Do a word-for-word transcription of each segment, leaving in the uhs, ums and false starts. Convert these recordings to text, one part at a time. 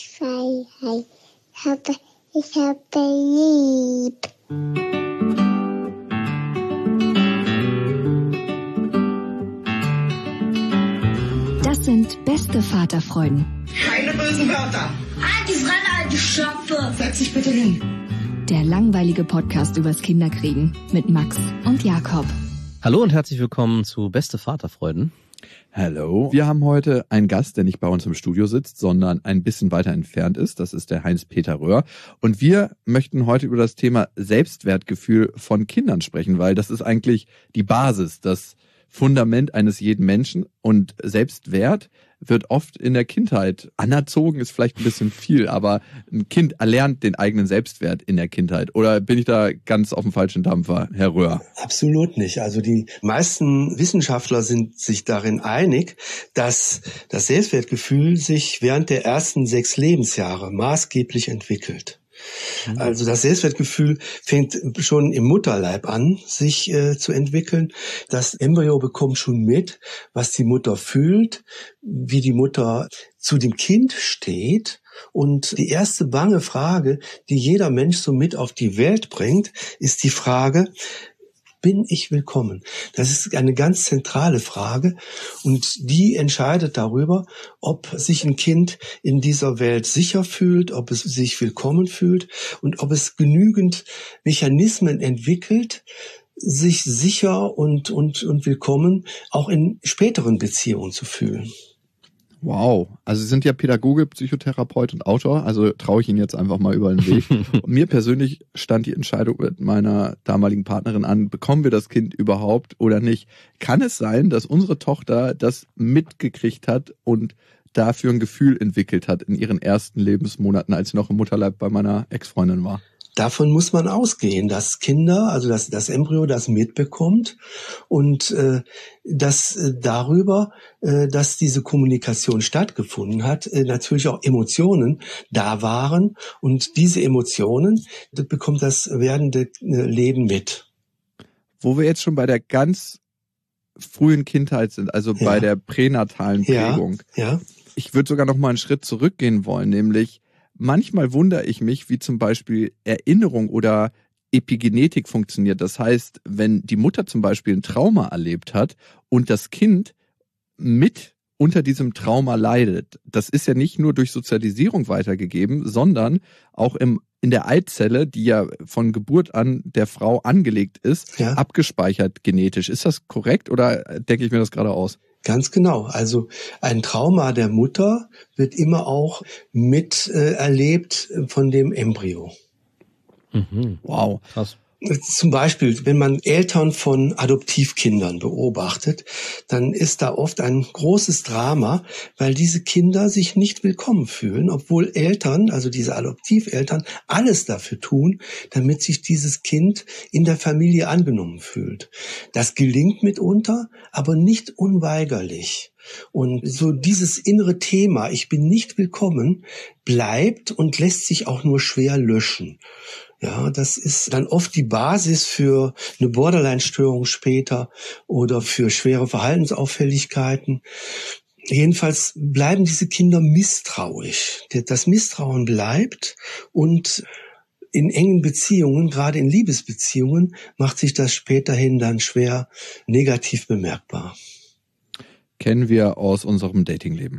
Freiheit. Ich habe, ich habe lieb. Das sind beste Vaterfreuden. Keine bösen Wörter. Alte Fremde, alte Schöpfe. Setz dich bitte hin. Der langweilige Podcast übers Kinderkriegen mit Max und Jakob. Hallo und herzlich willkommen zu Beste Vaterfreuden. Hallo. Wir haben heute einen Gast, der nicht bei uns im Studio sitzt, sondern ein bisschen weiter entfernt ist. Das ist der Heinz-Peter Röhr. Und wir möchten heute über das Thema Selbstwertgefühl von Kindern sprechen, weil das ist eigentlich die Basis, das Fundament eines jeden Menschen. Und Selbstwert wird oft in der Kindheit anerzogen, ist vielleicht ein bisschen viel, aber ein Kind erlernt den eigenen Selbstwert in der Kindheit. Oder bin ich da ganz auf dem falschen Dampfer, Herr Röhr? Absolut nicht. Also die meisten Wissenschaftler sind sich darin einig, dass das Selbstwertgefühl sich während der ersten sechs Lebensjahre maßgeblich entwickelt. Also das Selbstwertgefühl fängt schon im Mutterleib an, sich äh, zu entwickeln. Das Embryo bekommt schon mit, was die Mutter fühlt, wie die Mutter zu dem Kind steht. Und die erste bange Frage, die jeder Mensch so mit auf die Welt bringt, ist die Frage: Bin ich willkommen? Das ist eine ganz zentrale Frage und die entscheidet darüber, ob sich ein Kind in dieser Welt sicher fühlt, ob es sich willkommen fühlt und ob es genügend Mechanismen entwickelt, sich sicher und, und, und willkommen auch in späteren Beziehungen zu fühlen. Wow, also Sie sind ja Pädagoge, Psychotherapeut und Autor, also traue ich Ihnen jetzt einfach mal über den Weg. Und mir persönlich stand die Entscheidung mit meiner damaligen Partnerin an, bekommen wir das Kind überhaupt oder nicht? Kann es sein, dass unsere Tochter das mitgekriegt hat und dafür ein Gefühl entwickelt hat in ihren ersten Lebensmonaten, als sie noch im Mutterleib bei meiner Ex-Freundin war? Davon muss man ausgehen, dass Kinder, also dass das Embryo das mitbekommt und äh, dass äh, darüber, äh, dass diese Kommunikation stattgefunden hat, äh, natürlich auch Emotionen da waren und diese Emotionen, das bekommt das werdende äh, Leben mit. Wo wir jetzt schon bei der ganz frühen Kindheit sind, also ja. bei der pränatalen Prägung. Ja, ja. Ich würde sogar noch mal einen Schritt zurückgehen wollen, nämlich manchmal wundere ich mich, wie zum Beispiel Erinnerung oder Epigenetik funktioniert. Das heißt, wenn die Mutter zum Beispiel ein Trauma erlebt hat und das Kind mit unter diesem Trauma leidet, das ist ja nicht nur durch Sozialisierung weitergegeben, sondern auch im, in der Eizelle, die ja von Geburt an der Frau angelegt ist, ja. abgespeichert genetisch. Ist das korrekt oder denke ich mir das gerade aus? Ganz genau. Also ein Trauma der Mutter wird immer auch mit äh, erlebt von dem Embryo. Mhm. Wow, krass. Zum Beispiel, wenn man Eltern von Adoptivkindern beobachtet, dann ist da oft ein großes Drama, weil diese Kinder sich nicht willkommen fühlen, obwohl Eltern, also diese Adoptiveltern, alles dafür tun, damit sich dieses Kind in der Familie angenommen fühlt. Das gelingt mitunter, aber nicht unweigerlich. Und so dieses innere Thema, ich bin nicht willkommen, bleibt und lässt sich auch nur schwer löschen. Ja, das ist dann oft die Basis für eine Borderline-Störung später oder für schwere Verhaltensauffälligkeiten. Jedenfalls bleiben diese Kinder misstrauisch. Das Misstrauen bleibt und in engen Beziehungen, gerade in Liebesbeziehungen, macht sich das späterhin dann schwer negativ bemerkbar. Kennen wir aus unserem Datingleben.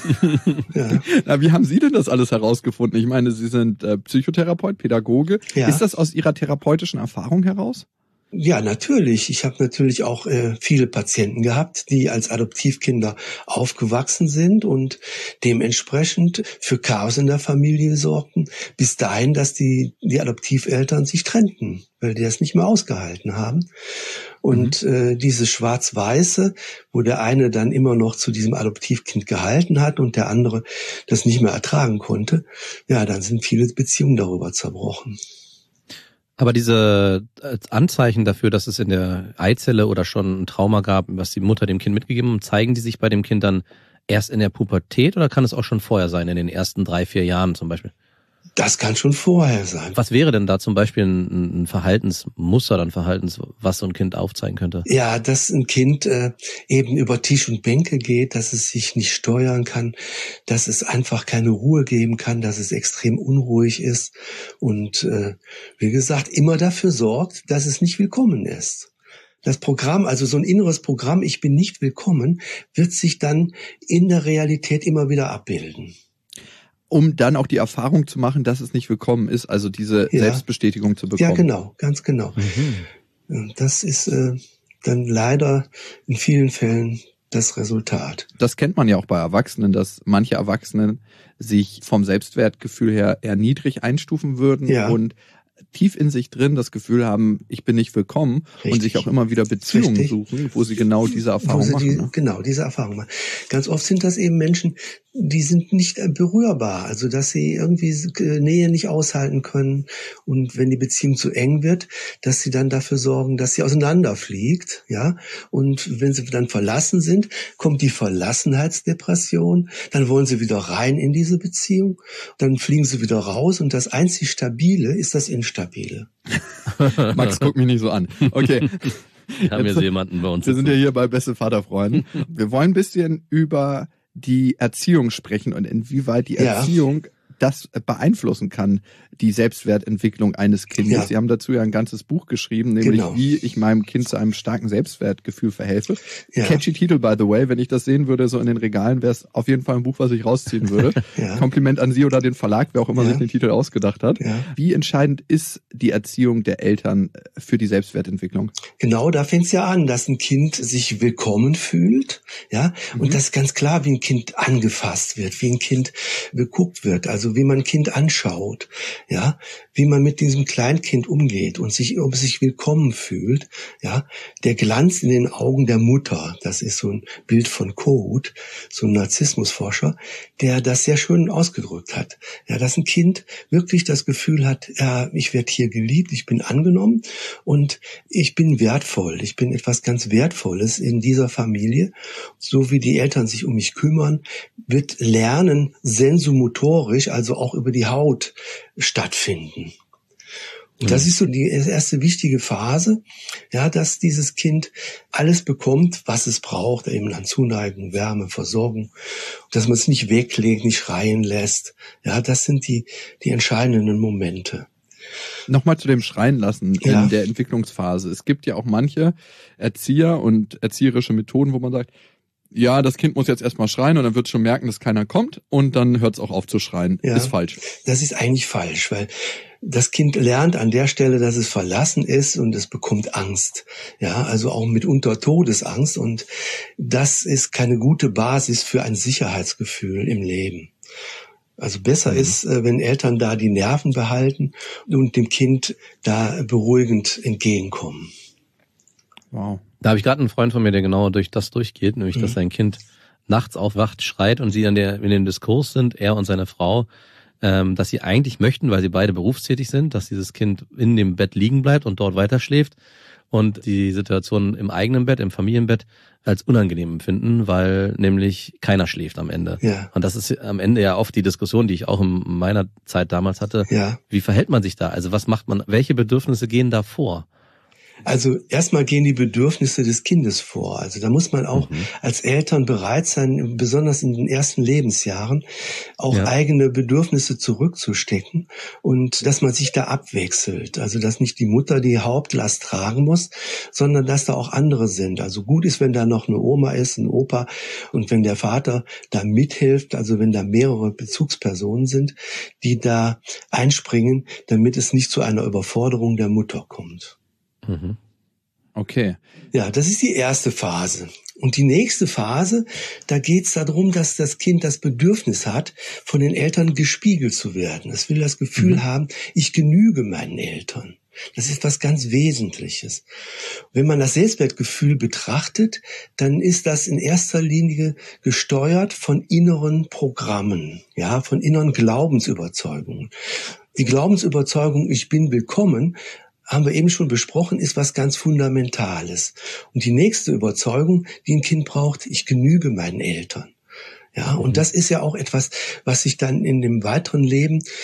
Ja. Na, wie haben Sie denn das alles herausgefunden? Ich meine, Sie sind äh, Psychotherapeut, Pädagoge. Ja. Ist das aus Ihrer therapeutischen Erfahrung heraus? Ja, natürlich. Ich habe natürlich auch äh, viele Patienten gehabt, die als Adoptivkinder aufgewachsen sind und dementsprechend für Chaos in der Familie sorgten, bis dahin, dass die, die Adoptiveltern sich trennten, weil die das nicht mehr ausgehalten haben. Und mhm. äh, diese Schwarz-Weiße, wo der eine dann immer noch zu diesem Adoptivkind gehalten hat und der andere das nicht mehr ertragen konnte, ja, dann sind viele Beziehungen darüber zerbrochen. Aber diese Anzeichen dafür, dass es in der Eizelle oder schon ein Trauma gab, was die Mutter dem Kind mitgegeben hat, zeigen die sich bei dem Kind dann erst in der Pubertät oder kann es auch schon vorher sein, in den ersten drei, vier Jahren zum Beispiel? Das kann schon vorher sein. Was wäre denn da zum Beispiel ein, ein Verhaltensmuster, dann Verhaltens, was so ein Kind aufzeigen könnte? Ja, dass ein Kind äh, eben über Tisch und Bänke geht, dass es sich nicht steuern kann, dass es einfach keine Ruhe geben kann, dass es extrem unruhig ist und äh, wie gesagt, immer dafür sorgt, dass es nicht willkommen ist. Das Programm, also so ein inneres Programm, ich bin nicht willkommen, wird sich dann in der Realität immer wieder abbilden. Um dann auch die Erfahrung zu machen, dass es nicht willkommen ist, also diese ja. Selbstbestätigung zu bekommen. Ja, genau, ganz genau. Mhm. Das ist äh, dann leider in vielen Fällen das Resultat. Das kennt man ja auch bei Erwachsenen, dass manche Erwachsenen sich vom Selbstwertgefühl her eher niedrig einstufen würden ja. und tief in sich drin das Gefühl haben, ich bin nicht willkommen. Richtig. Und sich auch immer wieder Beziehungen Richtig. suchen, wo sie genau diese Erfahrung machen. Die, ne? Genau, diese Erfahrung machen. Ganz oft sind das eben Menschen, die sind nicht berührbar, also dass sie irgendwie Nähe nicht aushalten können und wenn die Beziehung zu eng wird, dass sie dann dafür sorgen, dass sie auseinanderfliegt, ja, und wenn sie dann verlassen sind, kommt die Verlassenheitsdepression, dann wollen sie wieder rein in diese Beziehung, dann fliegen sie wieder raus und das einzig Stabile ist das Instabile. Max, guck mich nicht so an. Okay. Wir haben jetzt jemanden bei uns. Wir sind ja hier bei Beste Vaterfreunden. Wir wollen ein bisschen über die Erziehung sprechen und inwieweit die Erziehung ja. das beeinflussen kann, die Selbstwertentwicklung eines Kindes. Ja. Sie haben dazu ja ein ganzes Buch geschrieben, nämlich genau. wie ich meinem Kind zu einem starken Selbstwertgefühl verhelfe. Ja. Catchy Titel, by the way. Wenn ich das sehen würde, so in den Regalen, wäre es auf jeden Fall ein Buch, was ich rausziehen würde. ja. Kompliment an Sie oder den Verlag, wer auch immer ja. sich den Titel ausgedacht hat. Ja. Wie entscheidend ist die Erziehung der Eltern für die Selbstwertentwicklung? Genau, da fängt es ja an, dass ein Kind sich willkommen fühlt, ja, mhm. und das ist ganz klar, wie ein Kind angefasst wird, wie ein Kind geguckt wird, also wie man ein Kind anschaut, ja, wie man mit diesem Kleinkind umgeht und sich, ob es sich willkommen fühlt, ja, der Glanz in den Augen der Mutter, das ist so ein Bild von Kohut, so ein Narzissmusforscher, der das sehr schön ausgedrückt hat, ja, dass ein Kind wirklich das Gefühl hat, ja, ich werde hier geliebt, ich bin angenommen und ich bin wertvoll, ich bin etwas ganz Wertvolles in dieser Familie, so wie die Eltern sich um mich kümmern, wird Lernen sensomotorisch, also auch über die Haut stattfinden. Und das ist so die erste wichtige Phase, ja, dass dieses Kind alles bekommt, was es braucht, eben an Zuneigung, Wärme, Versorgung, dass man es nicht weglegt, nicht schreien lässt. Ja, das sind die, die entscheidenden Momente. Nochmal zu dem Schreien lassen in ja. der Entwicklungsphase. Es gibt ja auch manche Erzieher und erzieherische Methoden, wo man sagt, ja, das Kind muss jetzt erstmal schreien und dann wird es schon merken, dass keiner kommt und dann hört es auch auf zu schreien. Ja, ist falsch. Das ist eigentlich falsch, weil das Kind lernt an der Stelle, dass es verlassen ist und es bekommt Angst. Ja, also auch mitunter Todesangst und das ist keine gute Basis für ein Sicherheitsgefühl im Leben. Also besser mhm. ist, wenn Eltern da die Nerven behalten und dem Kind da beruhigend entgegenkommen. Wow. Da habe ich gerade einen Freund von mir, der genau durch das durchgeht, nämlich, mhm. dass sein Kind nachts aufwacht, schreit und sie an der, in dem Diskurs sind, er und seine Frau, ähm, dass sie eigentlich möchten, weil sie beide berufstätig sind, dass dieses Kind in dem Bett liegen bleibt und dort weiter schläft und die Situation im eigenen Bett, im Familienbett als unangenehm empfinden, weil nämlich keiner schläft am Ende. Ja. Und das ist am Ende ja oft die Diskussion, die ich auch in meiner Zeit damals hatte. Ja. Wie verhält man sich da? Also was macht man, welche Bedürfnisse gehen da vor? Also erstmal gehen die Bedürfnisse des Kindes vor. Also da muss man auch mhm. als Eltern bereit sein, besonders in den ersten Lebensjahren, auch ja. eigene Bedürfnisse zurückzustecken und dass man sich da abwechselt. Also dass nicht die Mutter die Hauptlast tragen muss, sondern dass da auch andere sind. Also gut ist, wenn da noch eine Oma ist, ein Opa und wenn der Vater da mithilft, also wenn da mehrere Bezugspersonen sind, die da einspringen, damit es nicht zu einer Überforderung der Mutter kommt. Mhm. Okay. Ja, das ist die erste Phase. Und die nächste Phase, da geht es darum, dass das Kind das Bedürfnis hat, von den Eltern gespiegelt zu werden. Es will das Gefühl mhm. haben, ich genüge meinen Eltern. Das ist was ganz Wesentliches. Wenn man das Selbstwertgefühl betrachtet, dann ist das in erster Linie gesteuert von inneren Programmen, ja, von inneren Glaubensüberzeugungen. Die Glaubensüberzeugung, ich bin willkommen, haben wir eben schon besprochen, ist was ganz Fundamentales. Und die nächste Überzeugung, die ein Kind braucht, ich genüge meinen Eltern. Ja, und das ist ja auch etwas, was sich dann in dem weiteren Leben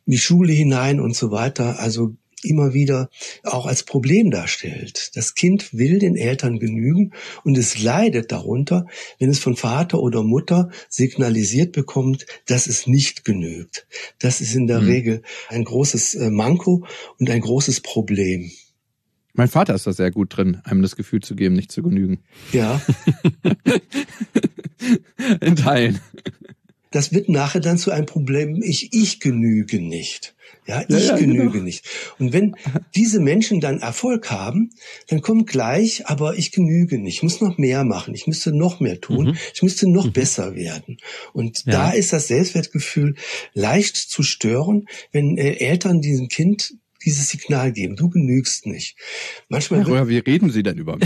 in die Schule hinein und so weiter, also immer wieder auch als Problem darstellt. Das Kind will den Eltern genügen und es leidet darunter, wenn es von Vater oder Mutter signalisiert bekommt, dass es nicht genügt. Das ist in der mhm. Regel ein großes Manko und ein großes Problem. Mein Vater ist da sehr gut drin, einem das Gefühl zu geben, nicht zu genügen. Ja. In Teilen. Das wird nachher dann zu einem Problem, ich, ich genüge nicht. Ja, ich ja, ja, genüge genau. nicht. Und wenn diese Menschen dann Erfolg haben, dann kommt gleich, aber ich genüge nicht. Ich muss noch mehr machen. Ich müsste noch mehr tun. Mhm. Ich müsste noch mhm. besser werden. Und ja. da ist das Selbstwertgefühl leicht zu stören, wenn äh, Eltern diesem Kind dieses Signal geben. Du genügst nicht. Manchmal. Herr Röhr, wie reden Sie denn über mich?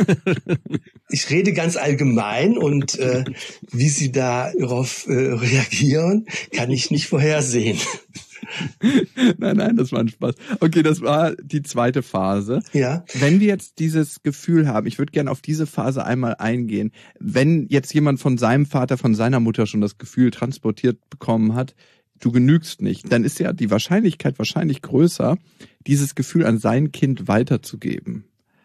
Ich rede ganz allgemein und äh, wie Sie darauf äh, reagieren, kann ich nicht vorhersehen. Nein, nein, das war ein Spaß. Okay, das war die zweite Phase. Ja. Wenn wir jetzt dieses Gefühl haben, ich würde gerne auf diese Phase einmal eingehen, wenn jetzt jemand von seinem Vater, von seiner Mutter schon das Gefühl transportiert bekommen hat, du genügst nicht, dann ist ja die Wahrscheinlichkeit wahrscheinlich größer, dieses Gefühl an sein Kind weiterzugeben.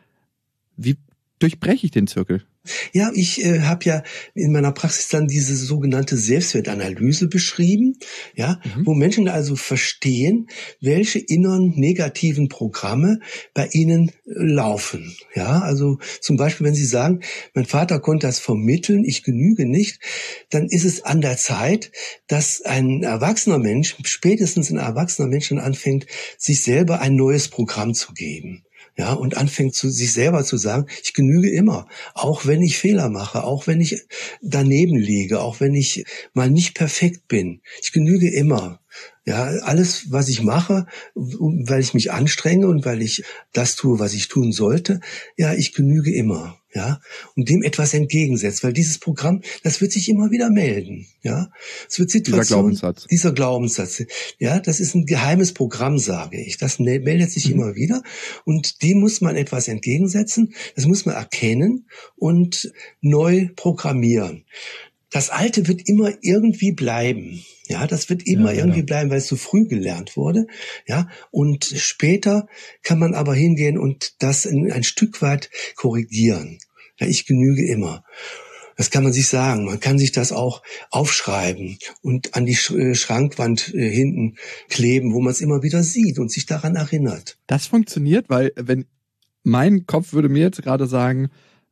Wie durchbreche ich den Zirkel? Ja, ich äh, habe ja in meiner Praxis dann diese sogenannte Selbstwertanalyse beschrieben, ja, mhm. wo Menschen also verstehen, welche inneren negativen Programme bei ihnen äh, laufen. Ja, also zum Beispiel, wenn sie sagen, mein Vater konnte das vermitteln, ich genüge nicht, dann ist es an der Zeit, dass ein erwachsener Mensch, spätestens ein erwachsener Mensch dann anfängt, sich selber ein neues Programm zu geben. Ja, und anfängt zu sich selber zu sagen, ich genüge immer, auch wenn ich Fehler mache, auch wenn ich daneben liege, auch wenn ich mal nicht perfekt bin. Ich genüge immer. Ja, alles, was ich mache, weil ich mich anstrenge und weil ich das tue, was ich tun sollte, ja, ich genüge immer. Ja, und dem etwas entgegensetzt, weil dieses Programm, das wird sich immer wieder melden, ja. Es wird Situation, dieser Glaubenssatz. Dieser Glaubenssatz, ja, das ist ein geheimes Programm, sage ich. Das meldet sich mhm. immer wieder und dem muss man etwas entgegensetzen, das muss man erkennen und neu programmieren. Das Alte wird immer irgendwie bleiben. Ja, das wird immer ja, irgendwie ja. bleiben, weil es so früh gelernt wurde. Ja, und später kann man aber hingehen und das in ein Stück weit korrigieren. Ja, ich genüge immer. Das kann man sich sagen. Man kann sich das auch aufschreiben und an die Schrankwand hinten kleben, wo man es immer wieder sieht und sich daran erinnert. Das funktioniert, weil wenn mein Kopf würde mir jetzt gerade sagen,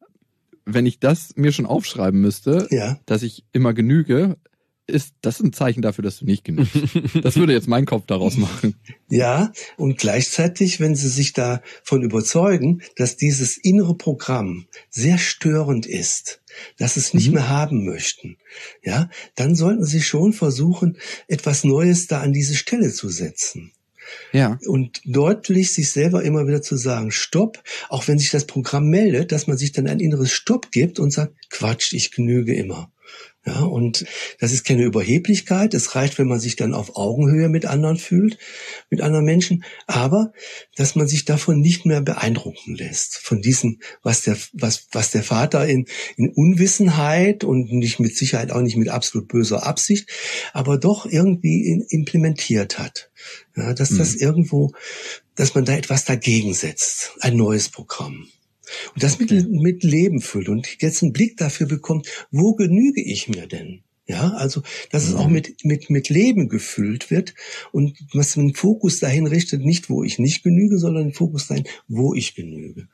wenn ich das mir schon aufschreiben müsste, ja. dass ich immer genüge, ist das ein Zeichen dafür, dass du nicht genügst. Das würde jetzt mein Kopf daraus machen. Ja, und gleichzeitig, wenn Sie sich davon überzeugen, dass dieses innere Programm sehr störend ist, dass es nicht mhm. mehr haben möchten, ja, dann sollten Sie schon versuchen, etwas Neues da an diese Stelle zu setzen. Ja. Und deutlich sich selber immer wieder zu sagen, Stopp, auch wenn sich das Programm meldet, dass man sich dann ein inneres Stopp gibt und sagt, Quatsch, ich genüge immer. Ja, und das ist keine Überheblichkeit. Es reicht, wenn man sich dann auf Augenhöhe mit anderen fühlt, mit anderen Menschen. Aber, dass man sich davon nicht mehr beeindrucken lässt. Von diesem, was der, was, was der Vater in, in Unwissenheit und nicht mit Sicherheit auch nicht mit absolut böser Absicht, aber doch irgendwie in, implementiert hat. Ja, dass mhm. das irgendwo, dass man da etwas dagegen setzt. Ein neues Programm. Und das mit, mit Leben füllt und jetzt einen Blick dafür bekommt, wo genüge ich mir denn? Ja, also, dass es auch mit, mit, mit Leben gefüllt wird und was den Fokus dahin richtet, nicht wo ich nicht genüge, sondern den Fokus dahin, wo ich genüge.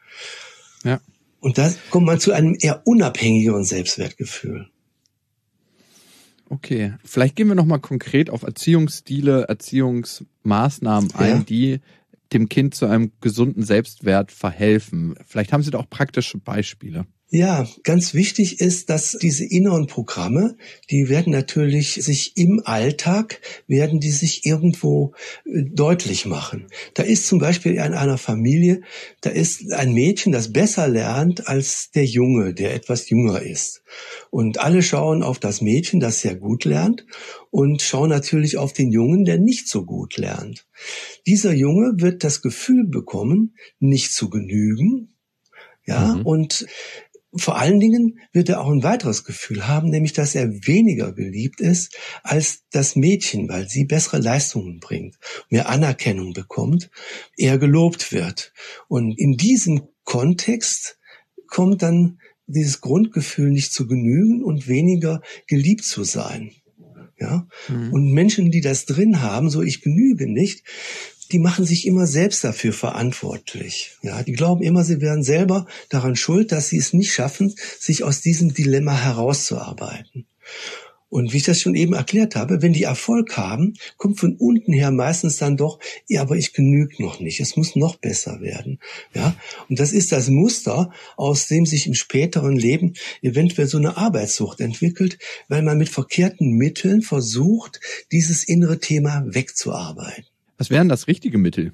Ja. Und da kommt man zu einem eher unabhängigeren Selbstwertgefühl. Okay, vielleicht gehen wir nochmal konkret auf Erziehungsstile, Erziehungsmaßnahmen ein, ja. die dem Kind zu einem gesunden Selbstwert verhelfen. Vielleicht haben Sie da auch praktische Beispiele. Ja, ganz wichtig ist, dass diese inneren Programme, die werden natürlich sich im Alltag, werden die sich irgendwo äh, deutlich machen. Da ist zum Beispiel in einer Familie, da ist ein Mädchen, das besser lernt als der Junge, der etwas jünger ist. Und alle schauen auf das Mädchen, das sehr gut lernt, und schauen natürlich auf den Jungen, der nicht so gut lernt. Dieser Junge wird das Gefühl bekommen, nicht zu genügen, ja, mhm. und Vor allen Dingen wird er auch ein weiteres Gefühl haben, nämlich dass er weniger geliebt ist als das Mädchen, weil sie bessere Leistungen bringt, mehr Anerkennung bekommt, eher gelobt wird. Und in diesem Kontext kommt dann dieses Grundgefühl, nicht zu genügen und weniger geliebt zu sein. Ja? Mhm. Und Menschen, die das drin haben, so ich genüge nicht, die machen sich immer selbst dafür verantwortlich. Ja, die glauben immer, sie wären selber daran schuld, dass sie es nicht schaffen, sich aus diesem Dilemma herauszuarbeiten. Und wie ich das schon eben erklärt habe, wenn die Erfolg haben, kommt von unten her meistens dann doch, ja, aber ich genüge noch nicht, es muss noch besser werden. Ja, und das ist das Muster, aus dem sich im späteren Leben eventuell so eine Arbeitssucht entwickelt, weil man mit verkehrten Mitteln versucht, dieses innere Thema wegzuarbeiten. Was wären das richtige Mittel?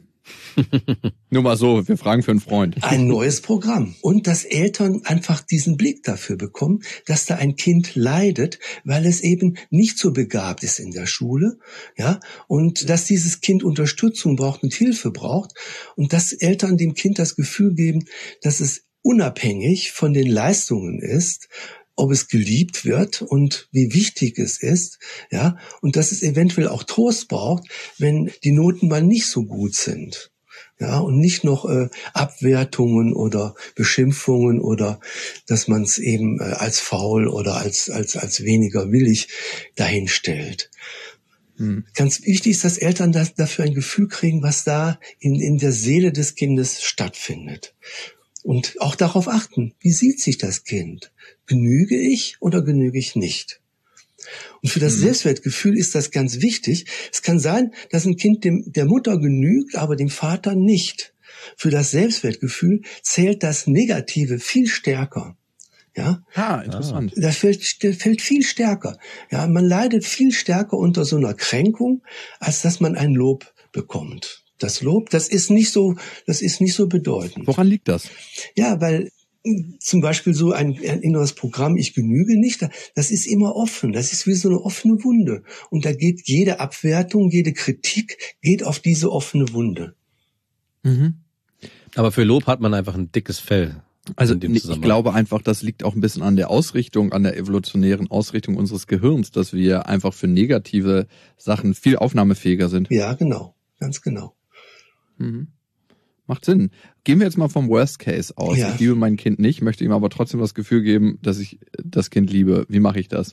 Nur mal so, wir fragen für einen Freund. Ein neues Programm. Und dass Eltern einfach diesen Blick dafür bekommen, dass da ein Kind leidet, weil es eben nicht so begabt ist in der Schule, ja, und dass dieses Kind Unterstützung braucht und Hilfe braucht und dass Eltern dem Kind das Gefühl geben, dass es unabhängig von den Leistungen ist, ob es geliebt wird und wie wichtig es ist, ja, und dass es eventuell auch Trost braucht, wenn die Noten mal nicht so gut sind, ja, und nicht noch äh, Abwertungen oder Beschimpfungen oder dass man es eben äh, als faul oder als als als weniger willig dahinstellt. Hm. Ganz wichtig ist, dass Eltern das, dafür ein Gefühl kriegen, was da in in der Seele des Kindes stattfindet. Und auch darauf achten, wie sieht sich das Kind? Genüge ich oder genüge ich nicht? Und für das mhm. Selbstwertgefühl ist das ganz wichtig. Es kann sein, dass ein Kind dem, der Mutter genügt, aber dem Vater nicht. Für das Selbstwertgefühl zählt das Negative viel stärker. Ja, ah, interessant. Das fällt, fällt viel stärker. Ja, man leidet viel stärker unter so einer Kränkung, als dass man ein Lob bekommt. Das Lob, das ist nicht so, das ist nicht so bedeutend. Woran liegt das? Ja, weil zum Beispiel so ein, ein inneres Programm, ich genüge nicht, das ist immer offen. Das ist wie so eine offene Wunde. Und da geht jede Abwertung, jede Kritik geht auf diese offene Wunde. Mhm. Aber für Lob hat man einfach ein dickes Fell. Also ich glaube einfach, das liegt auch ein bisschen an der Ausrichtung, an der evolutionären Ausrichtung unseres Gehirns, dass wir einfach für negative Sachen viel aufnahmefähiger sind. Ja, genau. Ganz genau. Mhm. Macht Sinn. Gehen wir jetzt mal vom Worst Case aus. Ja. Ich liebe mein Kind nicht, möchte ihm aber trotzdem das Gefühl geben, dass ich das Kind liebe. Wie mache ich das?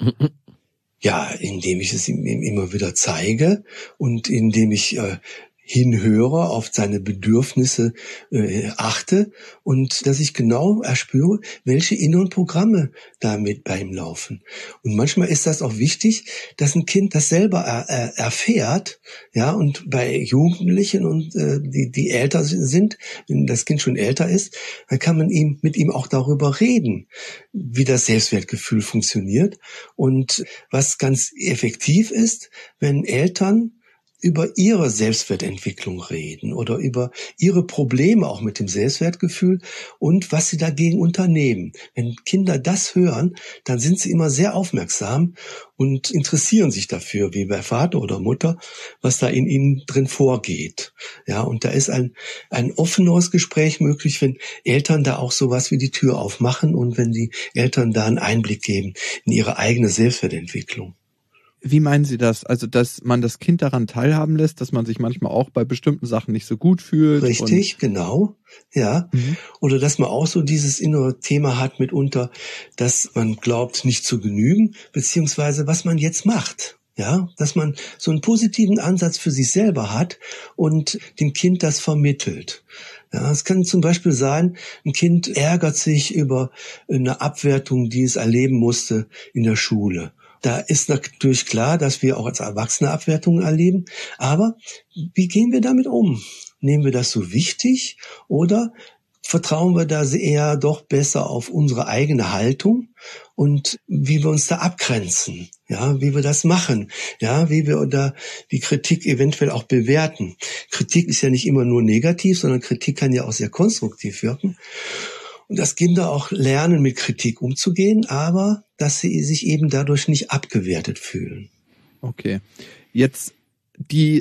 Ja, indem ich es ihm immer wieder zeige und indem ich äh, hinhöre, auf seine Bedürfnisse äh, achte und dass ich genau erspüre, welche inneren Programme damit bei ihm laufen. Und manchmal ist das auch wichtig, dass ein Kind das selber er, er, erfährt, ja, und bei Jugendlichen und äh, die die älter sind, wenn das Kind schon älter ist, dann kann man ihm mit ihm auch darüber reden, wie das Selbstwertgefühl funktioniert und was ganz effektiv ist, wenn Eltern über ihre Selbstwertentwicklung reden oder über ihre Probleme auch mit dem Selbstwertgefühl und was sie dagegen unternehmen. Wenn Kinder das hören, dann sind sie immer sehr aufmerksam und interessieren sich dafür, wie bei Vater oder Mutter, was da in ihnen drin vorgeht. Ja, und da ist ein, ein offeneres Gespräch möglich, wenn Eltern da auch sowas wie die Tür aufmachen und wenn die Eltern da einen Einblick geben in ihre eigene Selbstwertentwicklung. Wie meinen Sie das? Also, dass man das Kind daran teilhaben lässt, dass man sich manchmal auch bei bestimmten Sachen nicht so gut fühlt? Richtig, genau. Ja. Mhm. Oder dass man auch so dieses innere Thema hat mitunter, dass man glaubt, nicht zu genügen, beziehungsweise was man jetzt macht. Ja, dass man so einen positiven Ansatz für sich selber hat und dem Kind das vermittelt. Ja, es kann zum Beispiel sein, ein Kind ärgert sich über eine Abwertung, die es erleben musste in der Schule. Da ist natürlich klar, dass wir auch als Erwachsene Abwertungen erleben. Aber wie gehen wir damit um? Nehmen wir das so wichtig oder vertrauen wir da eher doch besser auf unsere eigene Haltung und wie wir uns da abgrenzen? Ja, wie wir das machen? Ja, wie wir da die Kritik eventuell auch bewerten? Kritik ist ja nicht immer nur negativ, sondern Kritik kann ja auch sehr konstruktiv wirken. Und dass Kinder auch lernen, mit Kritik umzugehen, aber dass sie sich eben dadurch nicht abgewertet fühlen. Okay. Jetzt die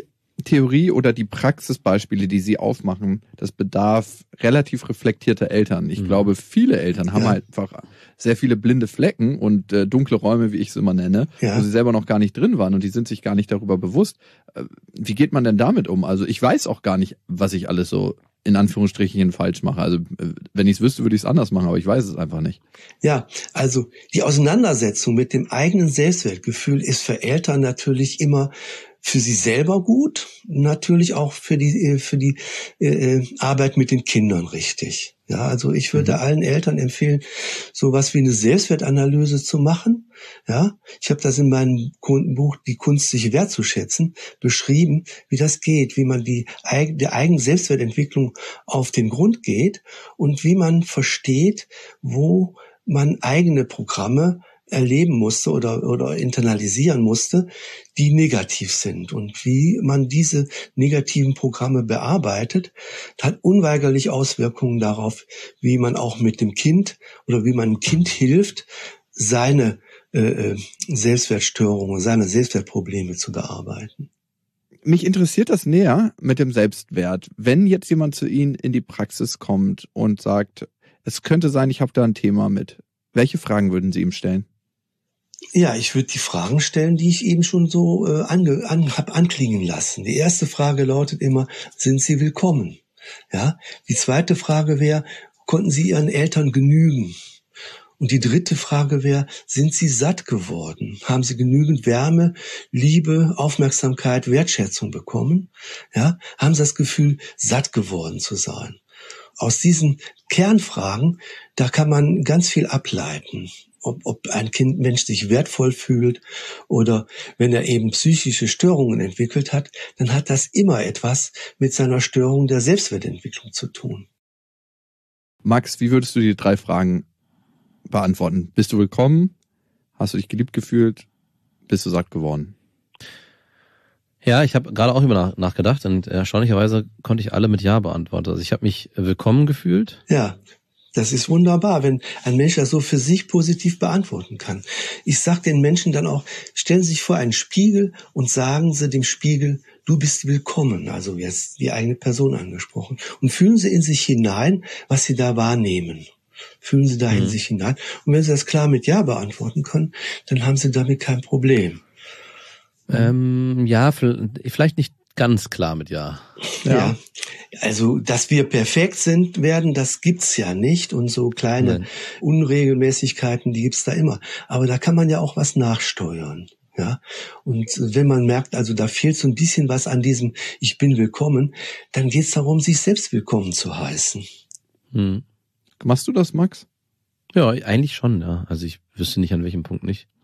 Theorie oder die Praxisbeispiele, die Sie aufmachen, das bedarf relativ reflektierter Eltern. Ich mhm. glaube, viele Eltern haben ja. halt einfach sehr viele blinde Flecken und äh, dunkle Räume, wie ich es immer nenne, ja. wo sie selber noch gar nicht drin waren und die sind sich gar nicht darüber bewusst. Äh, wie geht man denn damit um? Also ich weiß auch gar nicht, was ich alles so in Anführungsstrichen falsch mache. Also wenn ich es wüsste, würde ich es anders machen, aber ich weiß es einfach nicht. Ja, also die Auseinandersetzung mit dem eigenen Selbstwertgefühl ist für Eltern natürlich immer für sie selber gut, natürlich auch für die für die äh, Arbeit mit den Kindern richtig. Ja, also ich würde mhm. allen Eltern empfehlen, sowas wie eine Selbstwertanalyse zu machen. Ja, ich habe das in meinem Buch Die Kunst, sich wertzuschätzen, beschrieben, wie das geht, wie man die der eigenen Selbstwertentwicklung auf den Grund geht und wie man versteht, wo man eigene Programme erleben musste oder oder internalisieren musste, die negativ sind und wie man diese negativen Programme bearbeitet, hat unweigerlich Auswirkungen darauf, wie man auch mit dem Kind oder wie man dem Kind hilft, seine äh, Selbstwertstörungen, seine Selbstwertprobleme zu bearbeiten. Mich interessiert das näher mit dem Selbstwert. Wenn jetzt jemand zu Ihnen in die Praxis kommt und sagt, es könnte sein, ich habe da ein Thema mit, welche Fragen würden Sie ihm stellen? Ja, ich würde die Fragen stellen, die ich eben schon so äh, ange, an, hab anklingen lassen. Die erste Frage lautet immer, sind Sie willkommen? Ja. Die zweite Frage wäre, konnten Sie Ihren Eltern genügen? Und die dritte Frage wäre, sind Sie satt geworden? Haben Sie genügend Wärme, Liebe, Aufmerksamkeit, Wertschätzung bekommen? Ja. Haben Sie das Gefühl, satt geworden zu sein? Aus diesen Kernfragen, da kann man ganz viel ableiten. Ob, ob ein Kind Mensch sich wertvoll fühlt oder wenn er eben psychische Störungen entwickelt hat, dann hat das immer etwas mit seiner Störung der Selbstwertentwicklung zu tun. Max, wie würdest du die drei Fragen beantworten? Bist du willkommen? Hast du dich geliebt gefühlt? Bist du satt geworden? Ja, ich habe gerade auch über nachgedacht und erstaunlicherweise konnte ich alle mit Ja beantworten. Also ich habe mich willkommen gefühlt. Ja. Das ist wunderbar, wenn ein Mensch das so für sich positiv beantworten kann. Ich sage den Menschen dann auch, stellen Sie sich vor einen Spiegel und sagen Sie dem Spiegel, du bist willkommen, also jetzt die eigene Person angesprochen. Und fühlen Sie in sich hinein, was Sie da wahrnehmen. Fühlen Sie da in mhm. sich hinein. Und wenn Sie das klar mit Ja beantworten können, dann haben Sie damit kein Problem. Ähm, ja, vielleicht nicht ganz klar mit Ja. Ja. ja, also dass wir perfekt sind werden, das gibt's ja nicht und so kleine Nein. Unregelmäßigkeiten, die gibt's da immer. Aber da kann man ja auch was nachsteuern. Ja, und wenn man merkt, also da fehlt so ein bisschen was an diesem Ich bin willkommen, dann geht's darum, sich selbst willkommen zu heißen. Hm. Machst du das, Max? Ja, eigentlich schon, ja. Also ich wüsste nicht, an welchem Punkt nicht.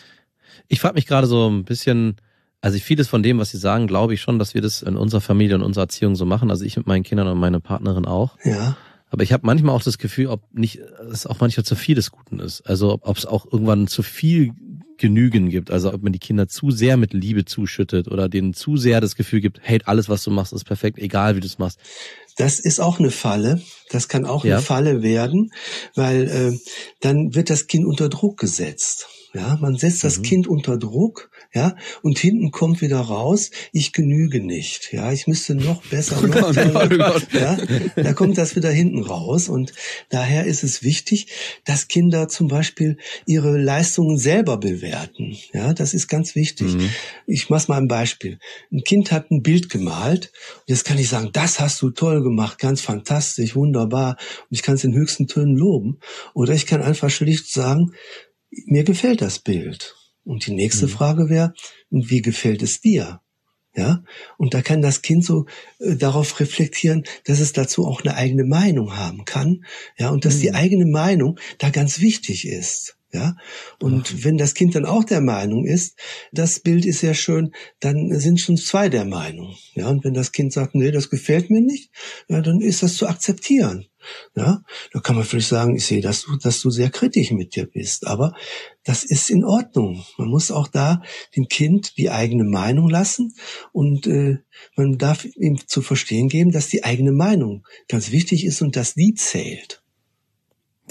Ich frage mich gerade so ein bisschen, also vieles von dem, was Sie sagen, glaube ich schon, dass wir das in unserer Familie und unserer Erziehung so machen. Also ich mit meinen Kindern und meine Partnerin auch. Ja. Aber ich habe manchmal auch das Gefühl, ob nicht, es auch manchmal zu viel des Guten ist. Also ob es auch irgendwann zu viel Genügen gibt. Also ob man die Kinder zu sehr mit Liebe zuschüttet oder denen zu sehr das Gefühl gibt, hey, alles, was du machst, ist perfekt, egal wie du es machst. Das ist auch eine Falle. Das kann auch ja. eine Falle werden, weil äh, dann wird das Kind unter Druck gesetzt. Ja, man setzt das mhm. Kind unter Druck, ja, und hinten kommt wieder raus, ich genüge nicht, ja, ich müsste noch besser, noch toller, ja, da kommt das wieder hinten raus und daher ist es wichtig, dass Kinder zum Beispiel ihre Leistungen selber bewerten, ja, das ist ganz wichtig. Mhm. Ich mach's mal ein Beispiel. Ein Kind hat ein Bild gemalt und jetzt kann ich sagen, das hast du toll gemacht, ganz fantastisch, wunderbar und ich kann es in höchsten Tönen loben oder ich kann einfach schlicht sagen, mir gefällt das Bild. Und die nächste mhm. Frage wäre, wie gefällt es dir? Ja? Und da kann das Kind so äh, darauf reflektieren, dass es dazu auch eine eigene Meinung haben kann. Ja, und dass mhm. die eigene Meinung da ganz wichtig ist. Ja, und Ach. wenn das Kind dann auch der Meinung ist, das Bild ist ja schön, dann sind schon zwei der Meinung. Ja, und wenn das Kind sagt, nee, das gefällt mir nicht, ja, dann ist das zu akzeptieren. Ja, da kann man vielleicht sagen, ich sehe, dass du, dass du sehr kritisch mit dir bist, aber das ist in Ordnung. Man muss auch da dem Kind die eigene Meinung lassen und äh, man darf ihm zu verstehen geben, dass die eigene Meinung ganz wichtig ist und dass die zählt.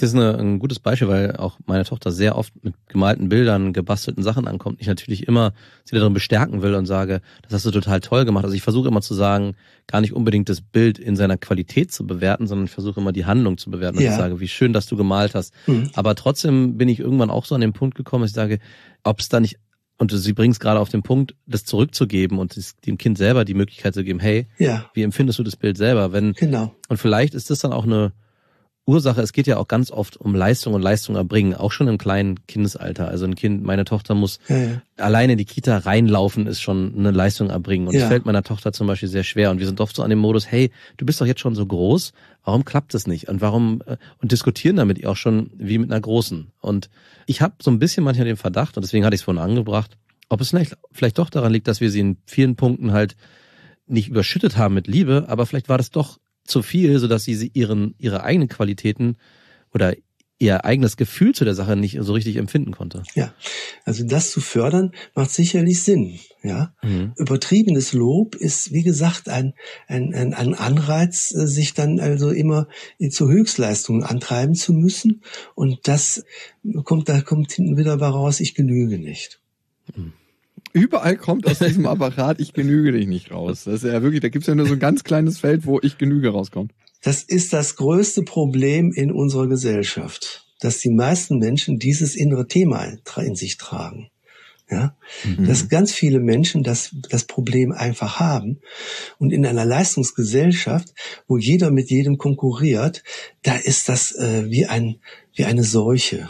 Das ist eine, ein gutes Beispiel, weil auch meine Tochter sehr oft mit gemalten Bildern, gebastelten Sachen ankommt. Ich natürlich immer sie darin bestärken will und sage, das hast du total toll gemacht. Also ich versuche immer zu sagen, gar nicht unbedingt das Bild in seiner Qualität zu bewerten, sondern ich versuche immer die Handlung zu bewerten. Und ja. ich sage, wie schön, dass du gemalt hast. Mhm. Aber trotzdem bin ich irgendwann auch so an den Punkt gekommen, dass ich sage, ob es da nicht, und sie bringt es gerade auf den Punkt, das zurückzugeben und dem Kind selber die Möglichkeit zu geben, hey, ja. wie empfindest du das Bild selber? Wenn, genau. Und vielleicht ist das dann auch eine Ursache, es geht ja auch ganz oft um Leistung und Leistung erbringen, auch schon im kleinen Kindesalter. Also ein Kind, meine Tochter muss ja, ja. alleine in die Kita reinlaufen, ist schon eine Leistung erbringen. Und ja. das fällt meiner Tochter zum Beispiel sehr schwer. Und wir sind oft so an dem Modus, hey, du bist doch jetzt schon so groß, warum klappt das nicht? Und warum, und diskutieren damit auch schon wie mit einer Großen. Und ich habe so ein bisschen manchmal den Verdacht, und deswegen hatte ich es vorhin angebracht, ob es vielleicht, vielleicht doch daran liegt, dass wir sie in vielen Punkten halt nicht überschüttet haben mit Liebe, aber vielleicht war das doch zu viel, sodass sie ihren ihre eigenen Qualitäten oder ihr eigenes Gefühl zu der Sache nicht so richtig empfinden konnte. Ja, also das zu fördern macht sicherlich Sinn. Ja, mhm. Übertriebenes Lob ist, wie gesagt, ein, ein, ein, ein Anreiz, sich dann also immer zu Höchstleistungen antreiben zu müssen. Und das kommt, da kommt hinten wieder raus, ich genüge nicht. Mhm. Überall kommt aus diesem Apparat, ich genüge dich nicht raus. Das ist ja wirklich, da gibt's ja nur so ein ganz kleines Feld, wo ich genüge rauskommt. Das ist das größte Problem in unserer Gesellschaft, dass die meisten Menschen dieses innere Thema in sich tragen. Ja, mhm. dass ganz viele Menschen das, das Problem einfach haben. Und in einer Leistungsgesellschaft, wo jeder mit jedem konkurriert, da ist das äh, wie ein, wie eine Seuche.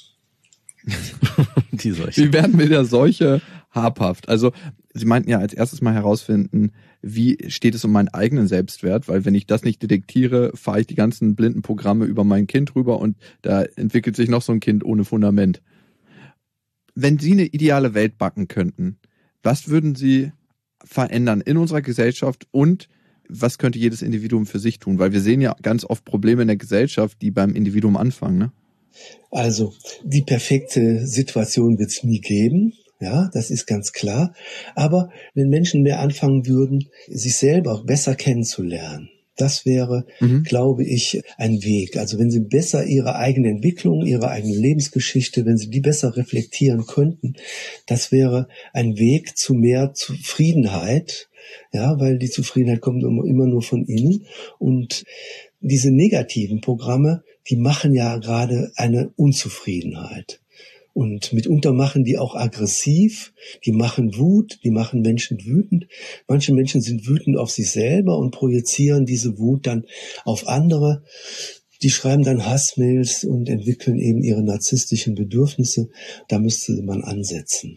Die Seuche. Wie werden wir der Seuche habhaft? Also, Sie meinten ja als erstes mal herausfinden, wie steht es um meinen eigenen Selbstwert, weil wenn ich das nicht detektiere, fahre ich die ganzen blinden Programme über mein Kind rüber und da entwickelt sich noch so ein Kind ohne Fundament. Wenn Sie eine ideale Welt backen könnten, was würden Sie verändern in unserer Gesellschaft und was könnte jedes Individuum für sich tun? Weil wir sehen ja ganz oft Probleme in der Gesellschaft, die beim Individuum anfangen, ne? Also, die perfekte Situation wird es nie geben. Ja, das ist ganz klar. Aber wenn Menschen mehr anfangen würden, sich selber besser kennenzulernen, das wäre, mhm. glaube ich, ein Weg. Also wenn sie besser ihre eigene Entwicklung, ihre eigene Lebensgeschichte, wenn sie die besser reflektieren könnten, das wäre ein Weg zu mehr Zufriedenheit. Ja, weil die Zufriedenheit kommt immer nur von innen. Und diese negativen Programme, die machen ja gerade eine Unzufriedenheit. Und mitunter machen die auch aggressiv, die machen Wut, die machen Menschen wütend. Manche Menschen sind wütend auf sich selber und projizieren diese Wut dann auf andere. Die schreiben dann Hassmails und entwickeln eben ihre narzisstischen Bedürfnisse. Da müsste man ansetzen.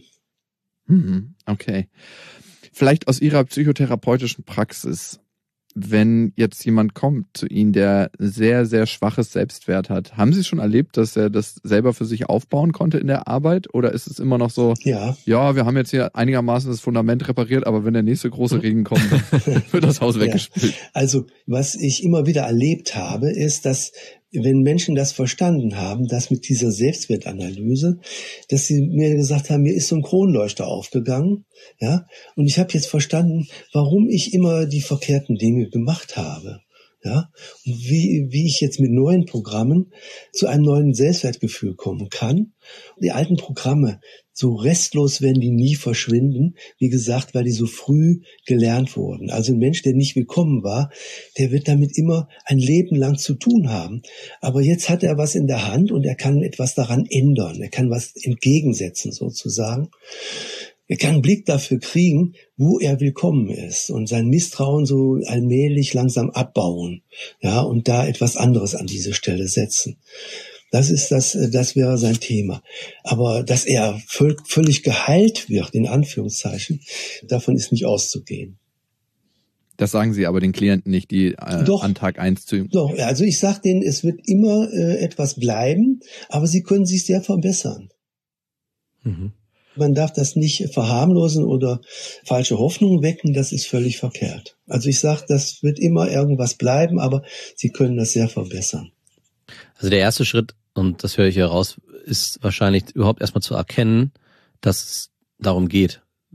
Okay. Vielleicht aus Ihrer psychotherapeutischen Praxis, wenn jetzt jemand kommt zu Ihnen, der sehr, sehr schwaches Selbstwert hat, haben Sie schon erlebt, dass er das selber für sich aufbauen konnte in der Arbeit? Oder ist es immer noch so, ja, ja wir haben jetzt hier einigermaßen das Fundament repariert, aber wenn der nächste große Regen kommt, dann wird das Haus weggespült? Ja. Also, was ich immer wieder erlebt habe, ist, dass wenn Menschen das verstanden haben, dass mit dieser Selbstwertanalyse, dass sie mir gesagt haben, mir ist so ein Kronleuchter aufgegangen, ja, und ich habe jetzt verstanden, warum ich immer die verkehrten Dinge gemacht habe, ja, und wie wie ich jetzt mit neuen Programmen zu einem neuen Selbstwertgefühl kommen kann. Die alten Programme, so restlos werden die nie verschwinden, wie gesagt, weil die so früh gelernt wurden. Also ein Mensch, der nicht willkommen war, der wird damit immer ein Leben lang zu tun haben. Aber jetzt hat er was in der Hand und er kann etwas daran ändern. Er kann was entgegensetzen sozusagen. Er kann einen Blick dafür kriegen, wo er willkommen ist und sein Misstrauen so allmählich langsam abbauen, ja, und da etwas anderes an diese Stelle setzen. Das ist das, das wäre sein Thema. Aber dass er völ- völlig geheilt wird, in Anführungszeichen, davon ist nicht auszugehen. Das sagen Sie aber den Klienten nicht, die äh, doch, an Tag eins zu ihm. Doch, also ich sage denen, es wird immer äh, etwas bleiben, aber sie können sich sehr verbessern. Mhm. Man darf das nicht verharmlosen oder falsche Hoffnungen wecken, das ist völlig verkehrt. Also ich sage, das wird immer irgendwas bleiben, aber sie können das sehr verbessern. Also der erste Schritt, und das höre ich hier raus, ist wahrscheinlich überhaupt erstmal zu erkennen, dass es darum geht,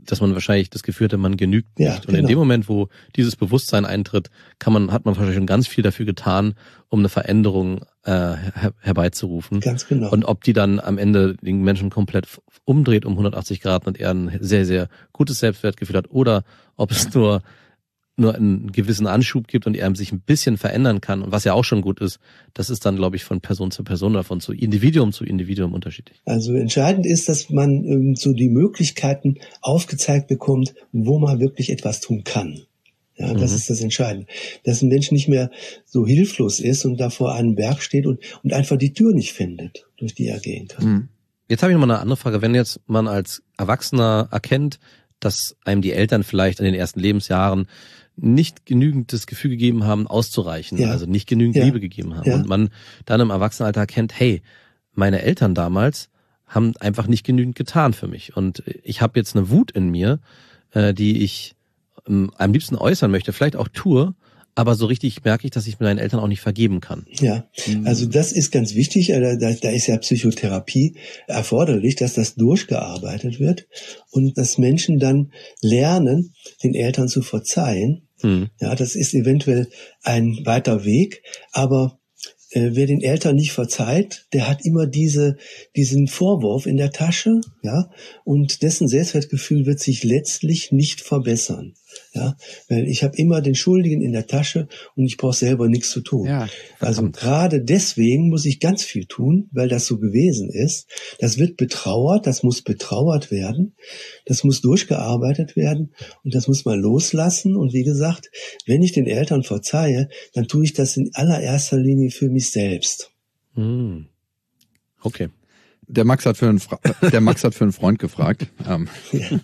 dass man wahrscheinlich das Gefühl hatte, man genügt nicht. Ja, und genau. in dem Moment, wo dieses Bewusstsein eintritt, kann man, hat man wahrscheinlich schon ganz viel dafür getan, um eine Veränderung äh, her- herbeizurufen. Ganz genau. Und ob die dann am Ende den Menschen komplett f- umdreht um hundertachtzig Grad und er ein sehr, sehr gutes Selbstwertgefühl hat, oder ob es nur nur einen gewissen Anschub gibt und er sich ein bisschen verändern kann, und was ja auch schon gut ist, das ist dann, glaube ich, von Person zu Person oder von zu Individuum zu Individuum unterschiedlich. Also entscheidend ist, dass man ähm, so die Möglichkeiten aufgezeigt bekommt, wo man wirklich etwas tun kann. Ja, das Mhm. ist das Entscheidende. Dass ein Mensch nicht mehr so hilflos ist und da vor einem Berg steht und, und einfach die Tür nicht findet, durch die er gehen kann. Mhm. Jetzt habe ich noch mal eine andere Frage. Wenn jetzt man als Erwachsener erkennt, dass einem die Eltern vielleicht in den ersten Lebensjahren nicht genügend das Gefühl gegeben haben, auszureichen, Ja. also nicht genügend Ja. Liebe gegeben haben. Ja. Und man dann im Erwachsenenalter erkennt, hey, meine Eltern damals haben einfach nicht genügend getan für mich. Und ich habe jetzt eine Wut in mir, äh, die ich ähm, am liebsten äußern möchte, vielleicht auch tue, aber so richtig merke ich, dass ich meinen Eltern auch nicht vergeben kann. Ja, also das ist ganz wichtig. Da, da da ist ja Psychotherapie erforderlich, dass das durchgearbeitet wird und dass Menschen dann lernen, den Eltern zu verzeihen. Hm. Ja, das ist eventuell ein weiter Weg, aber äh, wer den Eltern nicht verzeiht, der hat immer diese diesen Vorwurf in der Tasche, ja, und dessen Selbstwertgefühl wird sich letztlich nicht verbessern. Ja, weil ich habe immer den Schuldigen in der Tasche und ich brauche selber nichts zu tun. Ja, also verdammt. gerade deswegen muss ich ganz viel tun, weil das so gewesen ist. Das wird betrauert, das muss betrauert werden, das muss durchgearbeitet werden und das muss man loslassen. Und wie gesagt, wenn ich den Eltern verzeihe, dann tue ich das in allererster Linie für mich selbst. Hm. Okay. Der Max hat für einen, Fra- der Max hat für einen Freund gefragt. Ähm, Ja.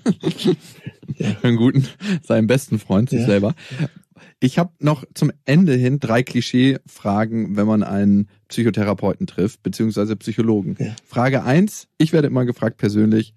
Für einen guten, seinen besten Freund, sich Ja. selber. Ich habe noch zum Ende hin drei Klischee-Fragen, wenn man einen Psychotherapeuten trifft, beziehungsweise Psychologen. Ja. Frage eins, ich werde immer gefragt persönlich,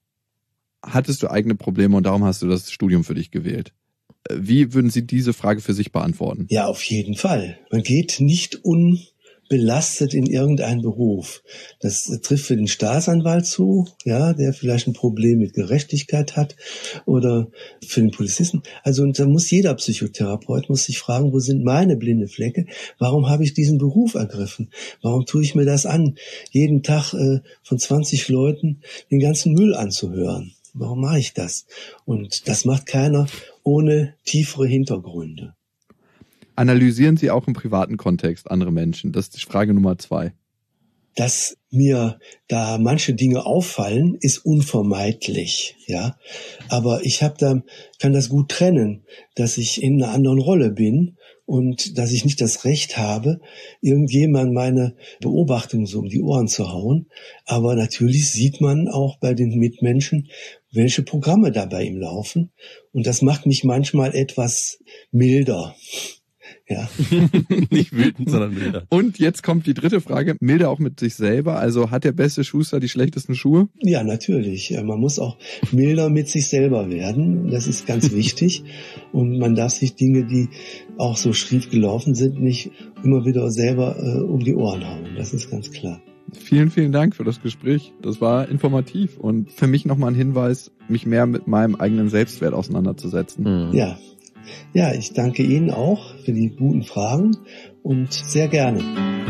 hattest du eigene Probleme und darum hast du das Studium für dich gewählt? Wie würden Sie diese Frage für sich beantworten? Ja, auf jeden Fall. Man geht nicht unbelastet in irgendeinen Beruf. Das trifft für den Staatsanwalt zu, ja, der vielleicht ein Problem mit Gerechtigkeit hat, oder für den Polizisten. Also, und da muss jeder Psychotherapeut muss sich fragen, wo sind meine blinde Flecke? Warum habe ich diesen Beruf ergriffen? Warum tue ich mir das an, jeden Tag äh, von zwanzig Leuten den ganzen Müll anzuhören? Warum mache ich das? Und das macht keiner ohne tiefere Hintergründe. Analysieren Sie auch im privaten Kontext andere Menschen? Das ist Frage Nummer zwei. Dass mir da manche Dinge auffallen, ist unvermeidlich, ja. Aber ich habe da, kann das gut trennen, dass ich in einer anderen Rolle bin und dass ich nicht das Recht habe, irgendjemand meine Beobachtungen so um die Ohren zu hauen. Aber natürlich sieht man auch bei den Mitmenschen, welche Programme da bei ihm laufen. Und das macht mich manchmal etwas milder. Ja. Nicht wütend, sondern milder. Und jetzt kommt die dritte Frage, milder auch mit sich selber. Also hat der beste Schuster die schlechtesten Schuhe? Ja, natürlich. Man muss auch milder mit sich selber werden. Das ist ganz wichtig. Und man darf sich Dinge, die auch so schief gelaufen sind, nicht immer wieder selber äh, um die Ohren hauen. Das ist ganz klar. Vielen, vielen Dank für das Gespräch. Das war informativ und für mich nochmal ein Hinweis, mich mehr mit meinem eigenen Selbstwert auseinanderzusetzen. Mhm. Ja. Ja, ich danke Ihnen auch für die guten Fragen und sehr gerne.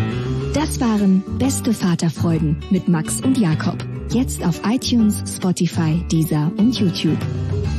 Das waren Beste Vaterfreuden mit Max und Jakob. Jetzt auf iTunes, Spotify, Deezer und YouTube.